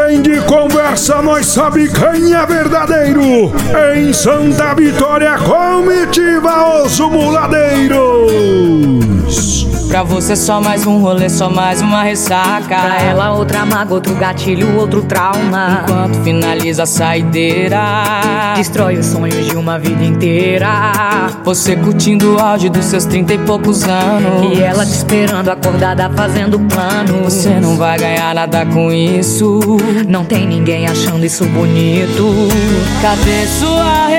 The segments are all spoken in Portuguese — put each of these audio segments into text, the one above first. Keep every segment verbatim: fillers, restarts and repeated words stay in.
Além de conversa, nós sabe quem é verdadeiro. Em Santa Vitória, comitiva Os Muladeiros. Pra você só mais um rolê, só mais uma ressaca. Pra ela outra mágoa, outro gatilho, outro trauma. Enquanto finaliza a saideira, destrói os sonhos de uma vida inteira. Você curtindo o auge dos seus trinta e poucos anos, e ela te esperando acordada fazendo plano. Você não vai ganhar nada com isso. Não tem ninguém achando isso bonito. Cadê sua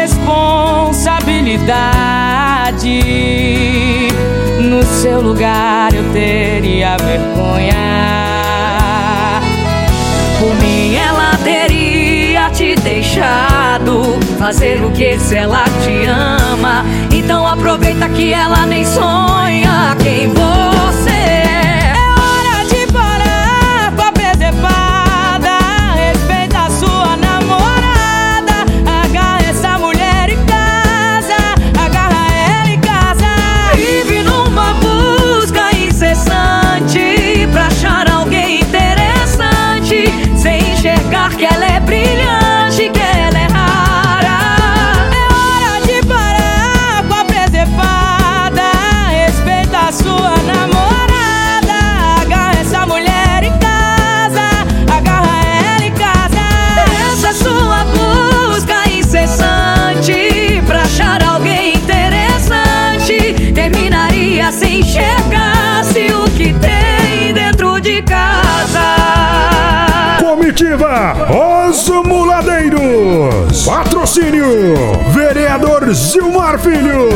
responsabilidade? No seu lugar eu teria vergonha. Por mim ela teria te deixado fazer o que se ela te ama. Então aproveita que ela nem sonha quem você é. É hora de parar com a presepada. Respeita a sua namorada. Agarra essa mulher em casa. Agarra ela em casa. Vive numa busca incessante pra achar alguém interessante, sem enxergar que ela é brilhante, que ela é rara. É hora de parar com a presepada. Respeita a sua namorada. Agarra essa mulher em casa. Agarra ela em casa. Essa sua busca incessante pra achar alguém interessante terminaria se enxergasse o que tem dentro de casa. Comitiva Os Muladeiros. Patrocínio Vereador Zilmar Filho.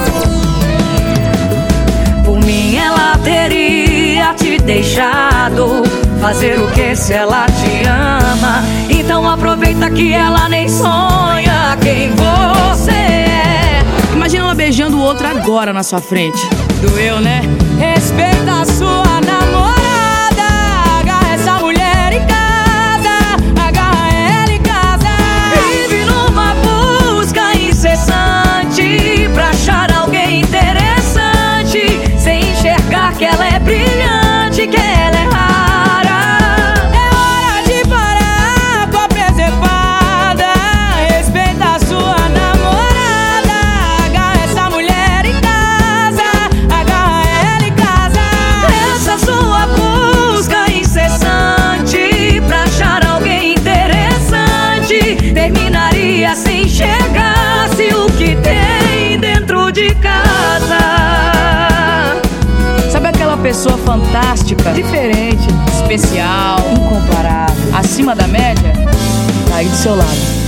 Por mim ela teria te deixado fazer o que se ela te ama. Então aproveita que ela nem sonha quem você é. Imagina ela beijando o outro agora na sua frente. Doeu, né? Respeita a sua namorada. Agarra essa mulher em casa. Agarra ela em casa. Vive numa busca incessante pra achar alguém interessante, sem enxergar que ela é brilhante, que ela é rara. É hora de parar com a presepada. Respeita a sua namorada. Agarra essa mulher em casa. Agarra ela em casa. Essa sua busca incessante pra achar alguém interessante terminaria se enxergasse o que tem dentro de casa. Sabe aquela pessoa fantástica, diferente, especial, incomparável, acima da média? Tá aí do seu lado.